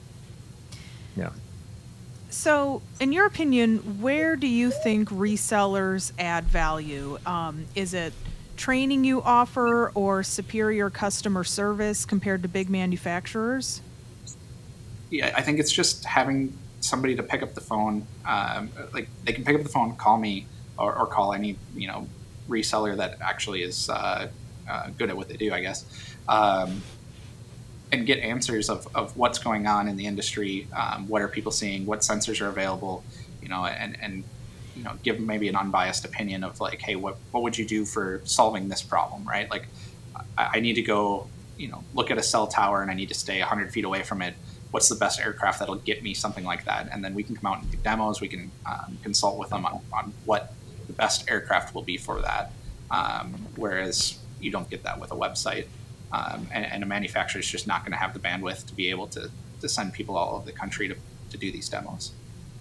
Yeah. So, in your opinion, where do you think resellers add value? Um, is it training you offer or superior customer service compared to big manufacturers? Yeah, I think it's just having somebody to pick up the phone. Um, like they can pick up the phone, call me, or, or call any, you know, reseller that actually is uh, uh, good at what they do, I guess, um, and get answers of, of what's going on in the industry. Um, what are people seeing? What sensors are available? You know, and and you know, give maybe an unbiased opinion of like, hey, what, what would you do for solving this problem, right? Like, I, I need to go, you know, look at a cell tower and I need to stay one hundred feet away from it. What's the best aircraft that'll get me something like that? And then we can come out and do demos. We can um, consult with them on, on what the best aircraft will be for that. Um, whereas you don't get that with a website. Um, and, and a manufacturer is just not going to have the bandwidth to be able to, to send people all over the country to, to do these demos.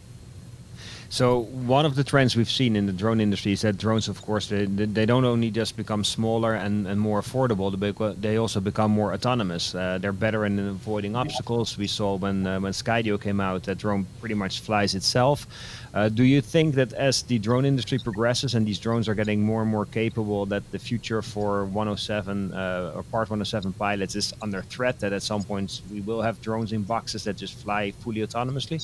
So one of the trends we've seen in the drone industry is that drones, of course, they, they don't only just become smaller and, and more affordable, they also become more autonomous. Uh, they're better in avoiding obstacles. We saw when uh, when Skydio came out, that drone pretty much flies itself. Uh, do you think that as the drone industry progresses and these drones are getting more and more capable, that the future for one oh seven uh, or Part one oh seven pilots is under threat, that at some point we will have drones in boxes that just fly fully autonomously?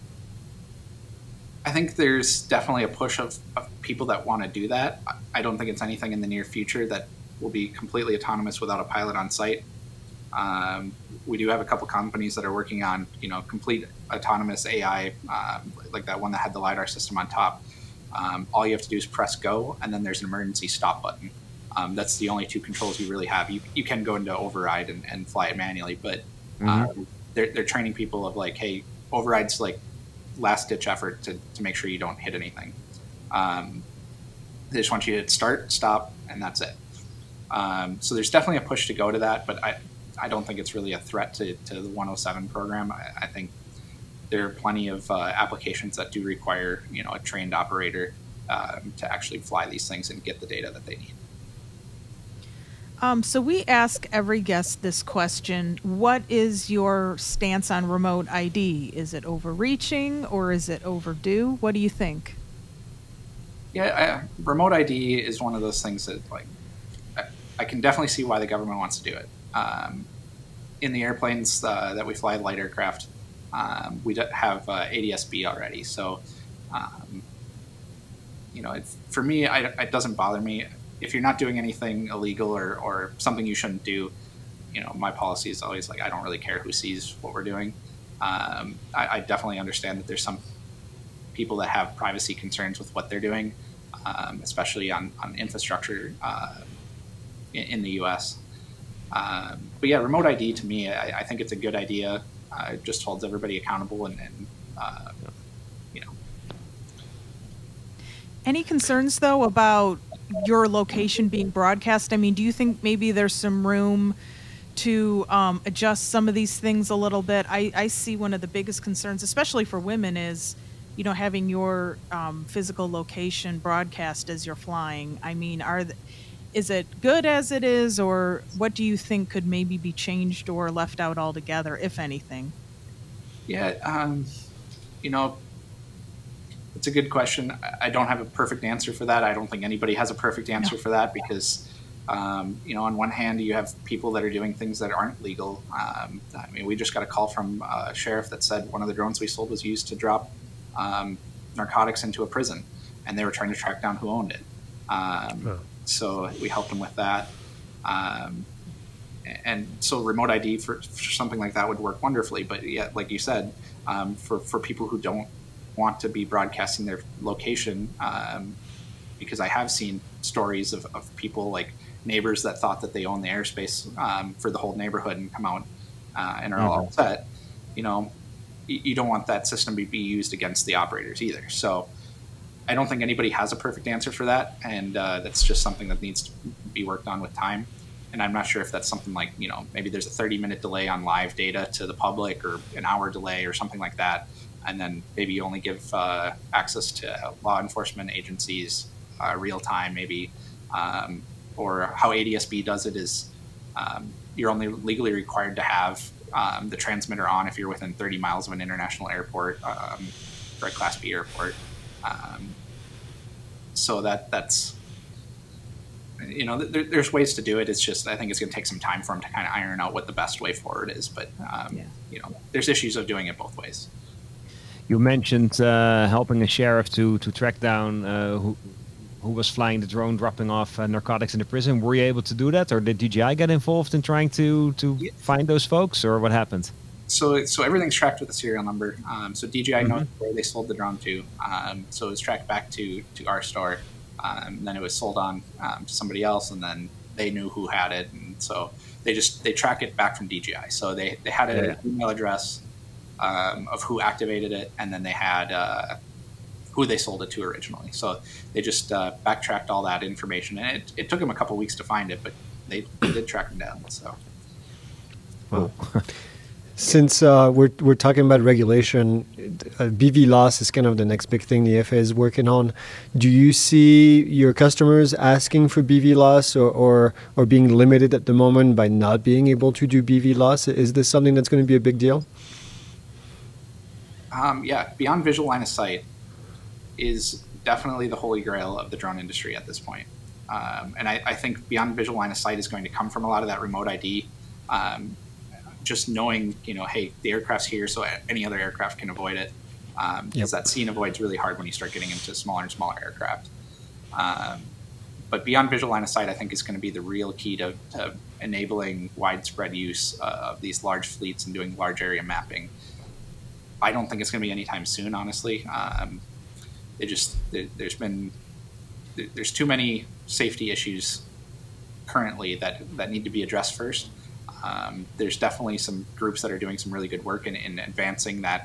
I think there's definitely a push of, of people that want to do that. I don't think it's anything in the near future that will be completely autonomous without a pilot on site. Um, we do have a couple companies that are working on, you know, complete autonomous A I, um, like that one that had the LiDAR system on top. Um, all you have to do is press go, and then there's an emergency stop button. Um, that's the only two controls you really have. You you can go into override and, and fly it manually, but um, mm-hmm. they're, they're training people of like, hey, override's like last ditch effort to, to make sure you don't hit anything. Um, they just want you to hit start, stop, and that's it. Um, so there's definitely a push to go to that, but I, I don't think it's really a threat to, to the one oh seven program. I, I think there are plenty of uh, applications that do require, you know, a trained operator um, to actually fly these things and get the data that they need. Um, so we ask every guest this question: what is your stance on remote I D? Is it overreaching or is it overdue? What do you think? Yeah, I, remote I D is one of those things that, like, I, I can definitely see why the government wants to do it. Um, in the airplanes uh, that we fly, light aircraft, um, we have uh, A D S B already. So, um, you know, it, for me, I, it doesn't bother me. If you're not doing anything illegal or, or something you shouldn't do, you know, my policy is always like, I don't really care who sees what we're doing. Um, I, I definitely understand that there's some people that have privacy concerns with what they're doing, um, especially on, on infrastructure uh, in, in the U S. Um, but yeah, remote I D to me, I, I think it's a good idea. Uh, it just holds everybody accountable and, and uh, you know. Any concerns, though, about your location being broadcast? I mean, do you think maybe there's some room to um, adjust some of these things a little bit? I, I see one of the biggest concerns, especially for women, is, you know, having your um, physical location broadcast as you're flying. I mean, are th- is it good as it is, or what do you think could maybe be changed or left out altogether, if anything? Yeah, um, you know, it's a good question. I don't have a perfect answer for that. I don't think anybody has a perfect answer No. for that because, um, you know, on one hand, you have people that are doing things that aren't legal. Um, I mean, we just got a call from a sheriff that said one of the drones we sold was used to drop um, narcotics into a prison, and they were trying to track down who owned it. Um, Oh. So we helped them with that. Um, and so remote I D for, for something like that would work wonderfully. But yeah, like you said, um, for, for people who don't want to be broadcasting their location, um, because I have seen stories of, of people, like neighbors that thought that they own the airspace um, for the whole neighborhood and come out uh, and are Mhm. all upset. You know, you, you don't want that system to be used against the operators either. So I don't think anybody has a perfect answer for that, and uh, that's just something that needs to be worked on with time. And I'm not sure if that's something like, you know, maybe there's a thirty minute delay on live data to the public, or an hour delay or something like that. And then maybe you only give uh, access to law enforcement agencies uh, real time, maybe. Um, or how A D S B does it is um, you're only legally required to have um, the transmitter on if you're within thirty miles of an international airport um, or a Class B airport. Um, so that that's, you know, there, there's ways to do it. It's just, I think it's going to take some time for them to kind of iron out what the best way forward is. But, um, Yeah. you know, there's issues of doing it both ways. You mentioned uh, helping a sheriff to to track down uh, who who was flying the drone, dropping off uh, narcotics in the prison. Were you able to do that, or did D J I get involved in trying to to Yeah. find those folks, or what happened? So, so everything's tracked with a serial number. Um, so D J I Mhm. knows where they sold the drone to. Um, so it was tracked back to, to our store. Um, then it was sold on um, to somebody else, and then they knew who had it. And so they just they track it back from D J I. So they, they had an Yeah. email address um, of who activated it, and then they had uh, who they sold it to originally. So they just uh, backtracked all that information, and it, it took them a couple weeks to find it, but they, they did track them down. So. Oh. Since uh, we're we're talking about regulation, uh, B V loss is kind of the next big thing the F A A is working on. Do you see your customers asking for B V loss, or, or or being limited at the moment by not being able to do B V loss? Is this something that's going to be a big deal? Um, yeah, beyond visual line of sight is definitely the holy grail of the drone industry at this point. Um, and I, I think beyond visual line of sight is going to come from a lot of that remote I D. Um, just knowing, you know, hey, the aircraft's here, so any other aircraft can avoid it. Um, because Yep. that scene avoid's really hard when you start getting into smaller and smaller aircraft. Um, but beyond visual line of sight, I think is going to be the real key to, to enabling widespread use uh, of these large fleets and doing large area mapping. I don't think it's going to be anytime soon, honestly. Um, it just there, there's been there, there's too many safety issues currently that that need to be addressed first. Um, there's definitely some groups that are doing some really good work in, in advancing that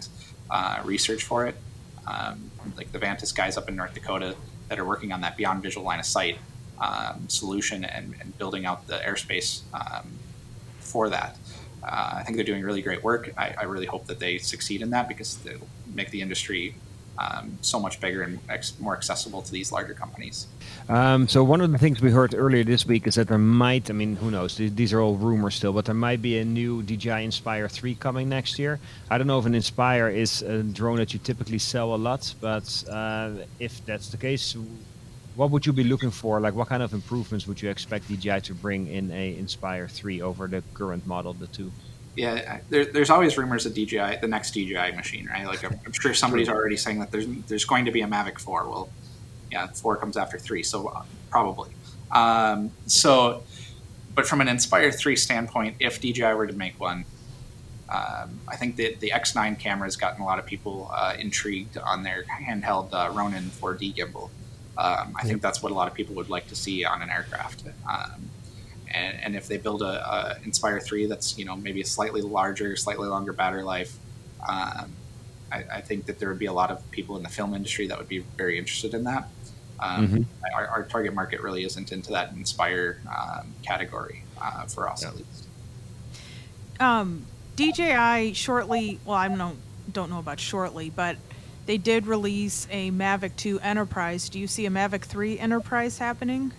uh, research for it. Um, like the Vantas guys up in North Dakota that are working on that beyond visual line of sight um, solution and, and building out the airspace um, for that. Uh, I think they're doing really great work. I, I really hope that they succeed in that because they'll make the industry um, so much bigger and ex- more accessible to these larger companies. Um, so one of the things we heard earlier this week is that there might, I mean, who knows, these, these are all rumors still, but there might be a new D J I Inspire three coming next year. I don't know if an Inspire is a drone that you typically sell a lot, but uh, if that's the case, what would you be looking for? Like what kind of improvements would you expect D J I to bring in a Inspire three over the current model, the two? Yeah, there, there's always rumors of D J I, the next D J I machine, right? Like I'm, I'm sure somebody's already saying that there's there's going to be a Mavic four. Well, yeah, four comes after three, so uh, probably. Um, so, but from an Inspire three standpoint, if D J I were to make one, um, I think that the X nine camera has gotten a lot of people uh, intrigued on their handheld uh, Ronin four D gimbal. Um, I think that's what a lot of people would like to see on an aircraft. Um, And, and if they build a, a Inspire three that's, you know, maybe a slightly larger, slightly longer battery life, um, I, I think that there would be a lot of people in the film industry that would be very interested in that. Um, mm-hmm. our, our target market really isn't into that Inspire um, category uh, for us, yeah. at least. Um, D J I shortly, well, I don't, don't know about shortly, but they did release a Mavic two Enterprise. Do you see a Mavic three Enterprise happening?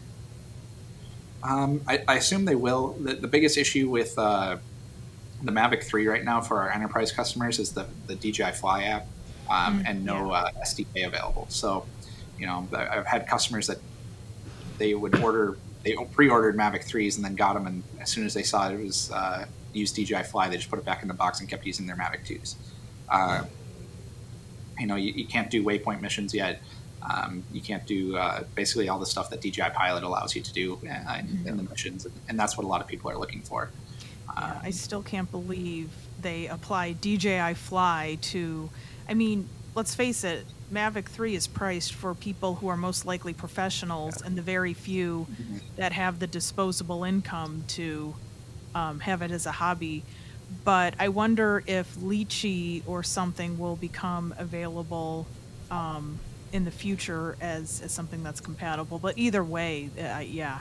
Um, I, I assume they will. The, the biggest issue with uh, the Mavic three right now for our enterprise customers is the, the D J I Fly app um, mm, and no yeah. uh, S D K available. So, you know, I've had customers that they would order, they pre-ordered Mavic threes and then got them, and as soon as they saw it was uh, used D J I Fly, they just put it back in the box and kept using their Mavic twos. Uh, you know, you, you can't do waypoint missions yet. Um, you can't do uh, basically all the stuff that D J I Pilot allows you to do uh, in, mm-hmm. in the missions, and that's what a lot of people are looking for. Um, yeah, I still can't believe they apply D J I Fly to, I mean, let's face it, Mavic three is priced for people who are most likely professionals yeah. and the very few mm-hmm. that have the disposable income to um, have it as a hobby. But I wonder if Litchi or something will become available um, in the future as, as something that's compatible. But either way, uh, yeah,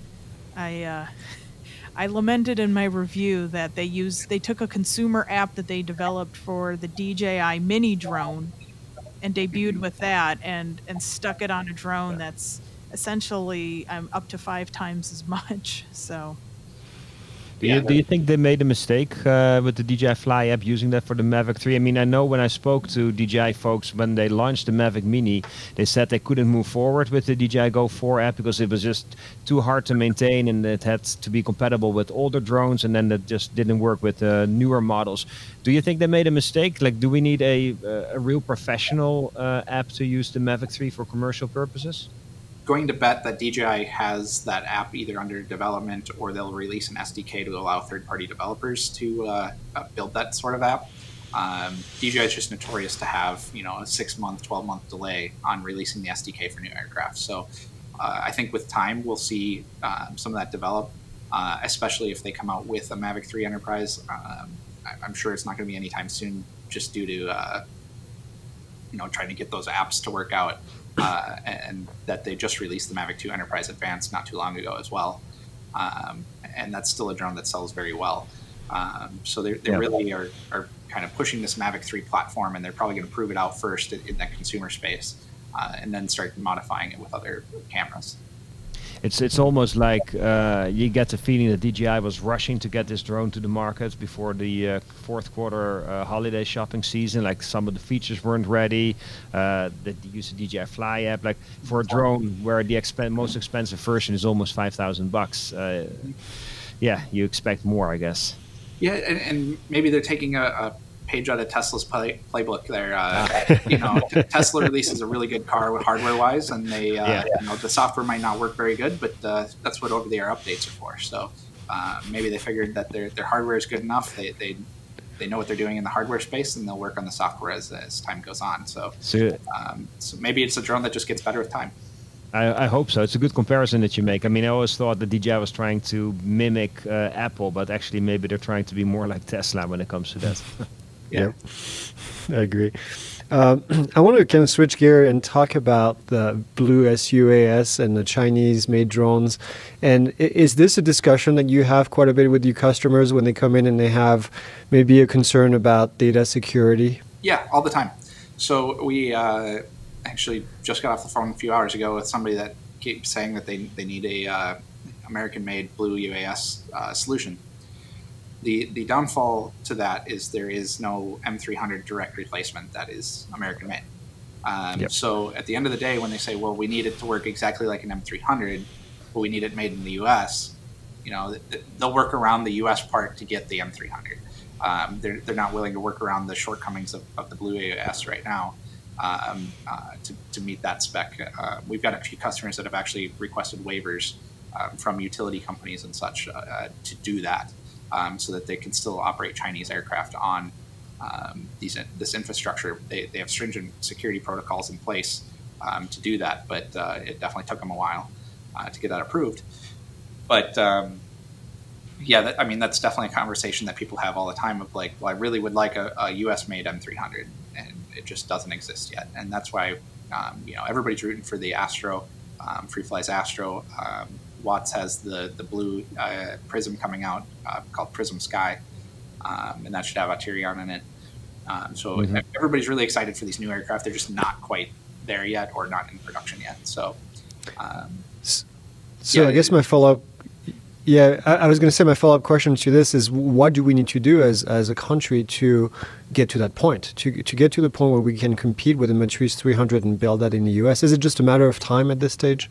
I uh, I lamented in my review that they used they took a consumer app that they developed for the D J I mini drone and debuted with that and and stuck it on a drone that's essentially um, up to five times as much. So. Do you, do you think they made a mistake uh, with the D J I Fly app using that for the Mavic three? I mean, I know when I spoke to D J I folks when they launched the Mavic Mini, they said they couldn't move forward with the D J I Go four app because it was just too hard to maintain and it had to be compatible with older drones, and then that just didn't work with uh, newer models. Do you think they made a mistake? Like, do we need a, a real professional uh, app to use the Mavic three for commercial purposes? Going to bet that D J I has that app either under development or they'll release an S D K to allow third-party developers to uh, uh, build that sort of app. Um, D J I is just notorious to have, you know, a six-month, twelve-month delay on releasing the S D K for new aircraft. So uh, I think with time we'll see um, some of that develop, uh, especially if they come out with a Mavic three Enterprise. Um, I'm sure it's not going to be anytime soon, just due to uh, you know trying to get those apps to work out. Uh, and that they just released the Mavic two Enterprise Advanced not too long ago as well. Um, and that's still a drone that sells very well. Um, so they they yeah. really are, are kind of pushing this Mavic three platform, and they're probably going to prove it out first in, in that consumer space, uh, and then start modifying it with other cameras. It's it's almost like uh, you get the feeling that D J I was rushing to get this drone to the market before the uh, fourth quarter uh, holiday shopping season. Like some of the features weren't ready. Uh, they use the D J I Fly app. Like for a drone where the expen- most expensive version is almost five thousand bucks. Uh, yeah, you expect more, I guess. Yeah, and, and maybe they're taking a, a page out of Tesla's play, playbook there. Uh, you know, Tesla releases a really good car hardware-wise, and they, uh, yeah. you know, the software might not work very good, but uh, that's what over-the-air updates are for. So uh, maybe they figured that their their hardware is good enough. They they they know what they're doing in the hardware space, and they'll work on the software as as time goes on. So, so, um, so maybe it's a drone that just gets better with time. I, I hope so. It's a good comparison that you make. I mean, I always thought that D J I was trying to mimic uh, Apple, but actually maybe they're trying to be more like Tesla when it comes to that. Yeah. I agree. Um, I want to kind of switch gear and talk about the Blue S U A S and the Chinese-made drones. And i- is this a discussion that you have quite a bit with your customers when they come in and they have maybe a concern about data security? Yeah, all the time. So we uh, actually just got off the phone a few hours ago with somebody that keeps saying that they, they need a uh, American-made Blue U A S uh, solution. The the downfall to that is there is no M three hundred direct replacement that is American-made. Um, Yep. So at the end of the day, when they say, well, we need it to work exactly like an M three hundred, but we need it made in the U S, you know, th- they'll work around the U S part to get the M three hundred. Um, they're, they're not willing to work around the shortcomings of, of the Blue U A S right now um, uh, to, to meet that spec. Uh, we've got a few customers that have actually requested waivers um, from utility companies and such uh, uh, to do that um, so that they can still operate Chinese aircraft on um, these, this infrastructure. They, they have stringent security protocols in place um, to do that, but uh, it definitely took them a while uh, to get that approved. But um, yeah, that, I mean, that's definitely a conversation that people have all the time of like, well, I really would like a, a U S-made M three hundred, and it just doesn't exist yet. And that's why, um, you know, everybody's rooting for the Astro, um, Freefly's Astro. Um, Watts has the, the blue uh, Prism coming out uh, called Prism Sky, um, and that should have Aterion in it. Um, so Mhm. everybody's really excited for these new aircraft. They're just not quite there yet or not in production yet. So, um, So Yeah, I guess it- my follow-up, yeah, I, I was going to say my follow-up question to this is what do we need to do as, as a country to get to that point, to to get to the point where we can compete with the Matrice three hundred and build that in the U S? Is it just a matter of time at this stage?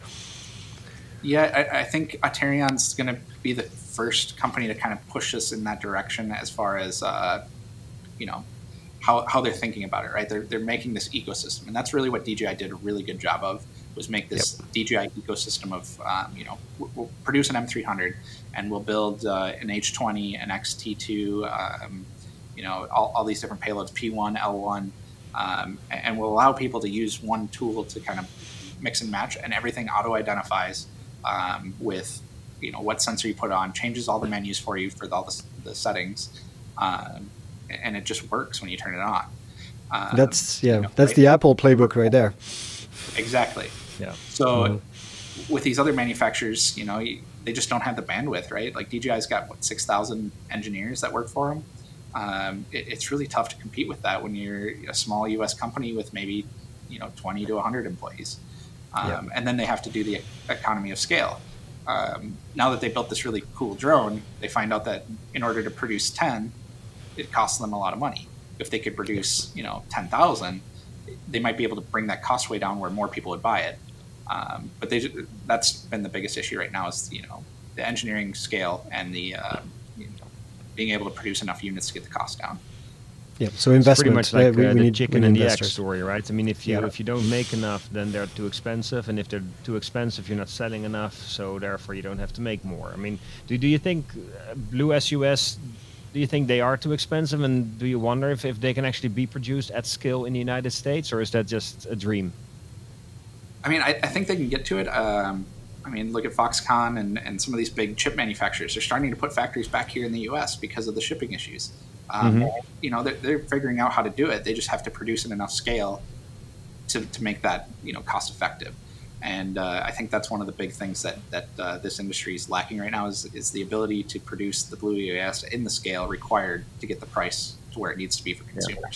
Yeah, I, I think Aterion's going to be the first company to kind of push us in that direction as far as, uh, you know, how, how they're thinking about it, right? They're, they're making this ecosystem. And that's really what D J I did a really good job of, was make this Yep. D J I ecosystem of, um, you know, we'll, we'll produce an M three hundred and we'll build uh, an H twenty, an X T two, um, you know, all, all these different payloads, P one, L one, um, and we'll allow people to use one tool to kind of mix and match, and everything auto-identifies um, with, you know, what sensor you put on, changes all the menus for you for all the, the settings, um, and it just works when you turn it on. Um, That's, yeah, you know, that's right? the Apple playbook right there. Exactly. Yeah. So Mhm. with these other manufacturers, you know, you, they just don't have the bandwidth, right? Like D J I's got what six thousand engineers that work for them. Um, it, it's really tough to compete with that when you're a small U S company with maybe, you know, twenty to one hundred employees, um, Yeah. and then they have to do the economy of scale. Um, now that they built this really cool drone, they find out that in order to produce ten, it costs them a lot of money. If they could produce, you know, ten thousand, they might be able to bring that cost way down where more people would buy it. Um, but they, that's been the biggest issue right now is, you know, the engineering scale and the uh, you know, being able to produce enough units to get the cost down. Yeah, so It's investment. pretty much like yeah, we, uh, we the need, chicken we and need the egg investors. story, right? I mean, if you Yeah. if you don't make enough, then they're too expensive, and if they're too expensive, you're not selling enough, so therefore you don't have to make more. I mean, do do you think uh, Blue S U S? Do you think they are too expensive, and do you wonder if, if they can actually be produced at scale in the United States, or is that just a dream? I mean, I, I think they can get to it. Um, I mean, look at Foxconn and, and some of these big chip manufacturers. They're starting to put factories back here in the U S because of the shipping issues. Um, Mhm. You know, they're, they're figuring out how to do it. They just have to produce in enough scale to, to make that, you know, cost effective. And uh, I think that's one of the big things that, that uh, this industry is lacking right now is, is the ability to produce the Blue U A S in the scale required to get the price to where it needs to be for consumers.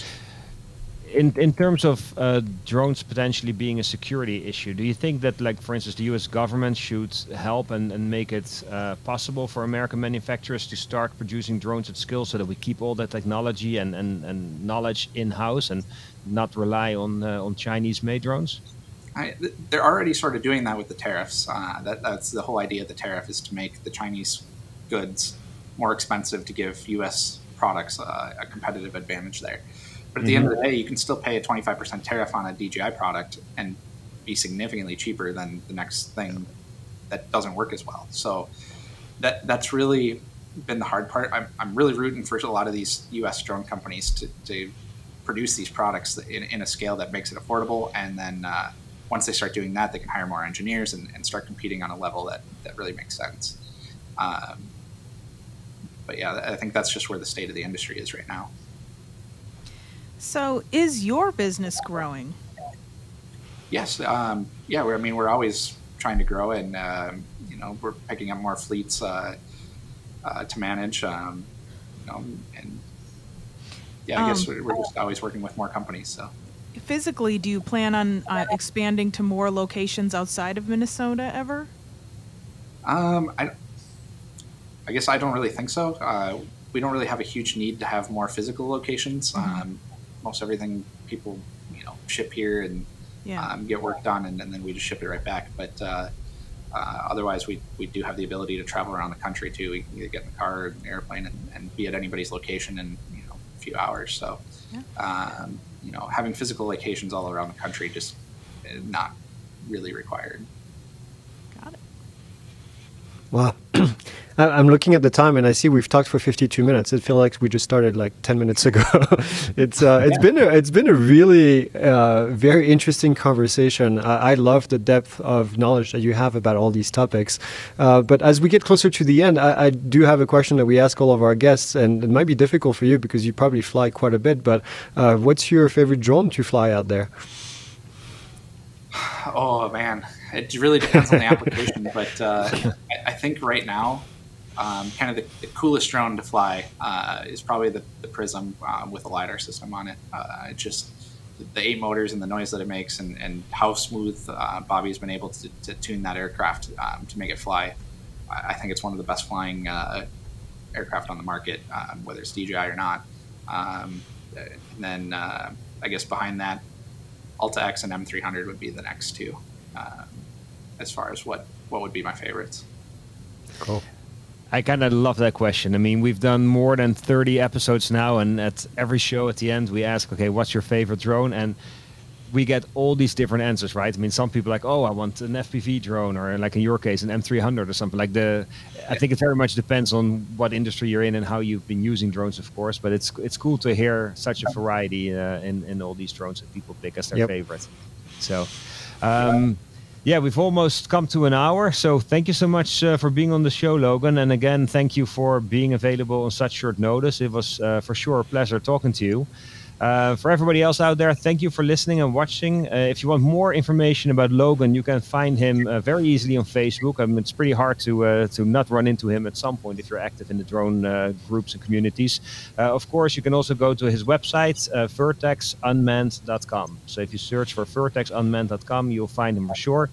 In in terms of uh, drones potentially being a security issue, do you think that, like, for instance, the U S government should help and, and make it uh, possible for American manufacturers to start producing drones at scale so that we keep all that technology and, and, and knowledge in-house and not rely on uh, on Chinese-made drones? I, they're already sort of doing that with the tariffs. Uh, that, that's the whole idea of the tariff is to make the Chinese goods more expensive to give U S products uh, a competitive advantage there. But at the end of the day, you can still pay a twenty-five percent tariff on a D J I product and be significantly cheaper than the next thing that doesn't work as well. So that that's really been the hard part. I'm, I'm really rooting for a lot of these U S drone companies to, to produce these products in, in a scale that makes it affordable. And then uh, once they start doing that, they can hire more engineers and, and start competing on a level that, that really makes sense. Um, but yeah, I think that's just where the state of the industry is right now. So, is your business growing? Yes, um, yeah. We're, I mean, we're always trying to grow, and um, you know, we're picking up more fleets uh, uh, to manage. Um, you know, and yeah, I guess Um, we're, we're just always working with more companies. So, Physically, do you plan on uh, expanding to more locations outside of Minnesota ever? um, I, I guess I don't really think so. Uh, we don't really have a huge need to have more physical locations. Mhm. Um, most everything people, you know, ship here and Yeah. um, get work done, and, and then we just ship it right back. But uh, uh, otherwise, we, we do have the ability to travel around the country too. We can either get in the car or an airplane and, and be at anybody's location in you know a few hours. So, Yeah. um, you know, having physical locations all around the country just is not really required. Got it. Wow. I- I'm looking at the time and I see we've talked for fifty-two minutes. It feels like we just started like ten minutes ago. it's uh, it's been a, it's been a really uh, very interesting conversation. I, I love the depth of knowledge that you have about all these topics. Uh, but as we get closer to the end, I, I do have a question that we ask all of our guests, and it might be difficult for you because you probably fly quite a bit. But uh, what's your favorite drone to fly out there? Oh man, it really depends on the application, but uh, I, I think right now, um, kind of the, the coolest drone to fly uh, is probably the, the Prism um, with a lidar system on it. Uh, it just the eight motors and the noise that it makes, and, and how smooth uh, Bobby's been able to, to tune that aircraft um, to make it fly. I, I think it's one of the best flying uh, aircraft on the market, um, whether it's D J I or not. Um, and then uh, I guess behind that, Alta X and M three hundred would be the next two, um, as far as what, what would be my favorites. Cool. I kind of love that question. I mean, we've done more than thirty episodes now, and at every show at the end, we ask, okay, what's your favorite drone? And we get all these different answers, right? I mean, some people are like, oh, I want an F P V drone, or like in your case, an M three hundred or something like the. I think it very much depends on what industry you're in and how you've been using drones, of course. But it's it's cool to hear such a variety uh, in in all these drones that people pick as their Yep. favorite. So, um, yeah, we've almost come to an hour. So thank you so much uh, for being on the show, Logan. And again, thank you for being available on such short notice. It was uh, for sure a pleasure talking to you. Uh, for everybody else out there, thank you for listening and watching. Uh, if you want more information about Logan, you can find him uh, very easily on Facebook. I mean, it's pretty hard to uh, to not run into him at some point if you're active in the drone uh, groups and communities. Uh, of course, you can also go to his website, uh, vertex unmanned dot com. So if you search for vertex unmanned dot com, you'll find him for sure.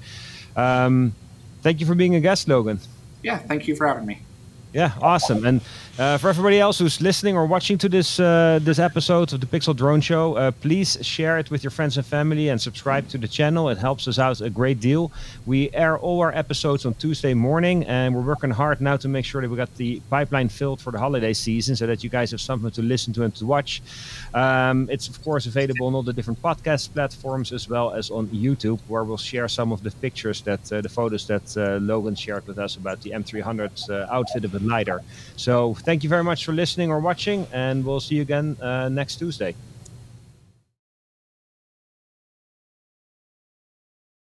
Um, thank you for being a guest, Logan. Yeah, thank you for having me. Yeah, awesome. And uh, for everybody else who's listening or watching to this uh, this episode of the Pixel Drone Show, uh, please share it with your friends and family and subscribe to the channel. It helps us out a great deal. We air all our episodes on Tuesday morning, and we're working hard now to make sure that we got the pipeline filled for the holiday season so that you guys have something to listen to and to watch. Um, it's, of course, available on all the different podcast platforms as well as on YouTube, where we'll share some of the pictures, that uh, the photos that uh, Logan shared with us about the M three hundred uh, outfitted with lidar. So thank you very much for listening or watching, and we'll see you again uh, next Tuesday.